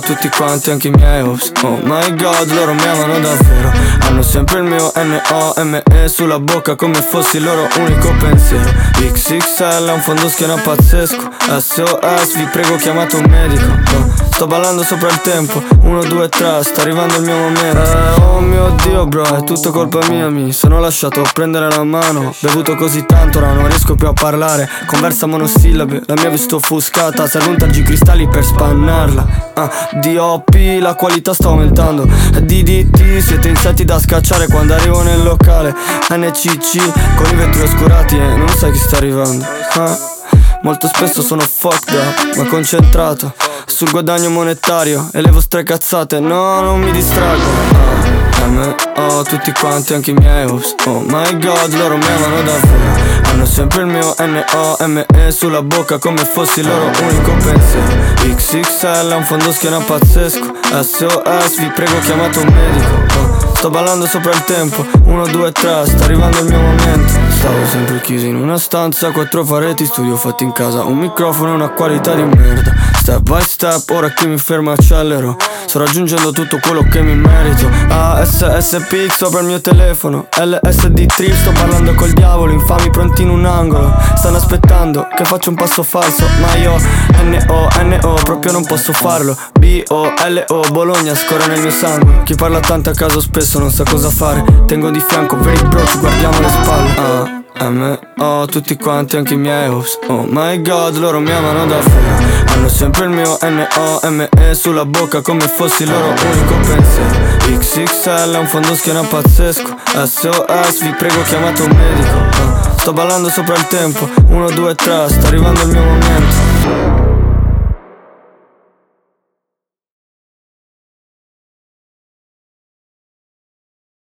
tutti quanti, anche i miei ops. Oh my god, loro mi amano davvero. Hanno sempre il mio N-O-M-E sulla bocca come fossi il loro unico pensiero. XXL è un fondo schiena pazzesco. SOS, vi prego chiamate un medico. Sto ballando sopra il tempo, 1, 2, 3, sta arrivando il mio momento. Oh mio Dio bro, è tutto colpa mia, mi sono lasciato prendere la mano. Bevuto così tanto, ora non riesco più a parlare. Conversa monosillabe, la mia vista offuscata. Serve un tergicristalli per spannarla. DOP, la qualità sta aumentando. DDT, siete insetti da scacciare quando arrivo nel locale. NCC, con i vetri oscurati e non sai chi sta arrivando. Molto spesso sono fucked up, ma concentrato sul guadagno monetario e le vostre cazzate, no, non mi distraggo. M-O, tutti quanti, anche i miei ops. Oh my god, loro mi amano davvero. Hanno sempre il mio N-O-M-E sulla bocca come fossi il loro unico pensiero. XXL è un fondo schiena pazzesco. SOS, vi prego chiamate un medico. Sto ballando sopra il tempo, 1, 2, 3, sta arrivando il mio momento. Stavo sempre chiuso in una stanza, 4 pareti, studio fatti in casa, un microfono e una qualità di merda. Step by step, ora che mi fermo accelero. Sto raggiungendo tutto quello che mi merito. ASSPX sopra il mio telefono, LSD trip, sto parlando col diavolo. Infami pronti in un angolo, stanno aspettando che faccio un passo falso. Ma io N-O, proprio non posso farlo. B-O-L-O, Bologna scorre nel mio sangue. Chi parla tanto a caso spesso non sa cosa fare. Tengo di fianco per il bro, ci guardiamo le spalle. M-O, tutti quanti, anche i miei ops. Oh my god, loro mi amano davvero. Hanno sempre il mio N-O-M-E sulla bocca come fossi il loro unico pensiero. XXL è un fondo schiena pazzesco. SOS, vi prego chiamate un medico. Sto ballando sopra il tempo, 1, 2, 3, sta arrivando il mio momento.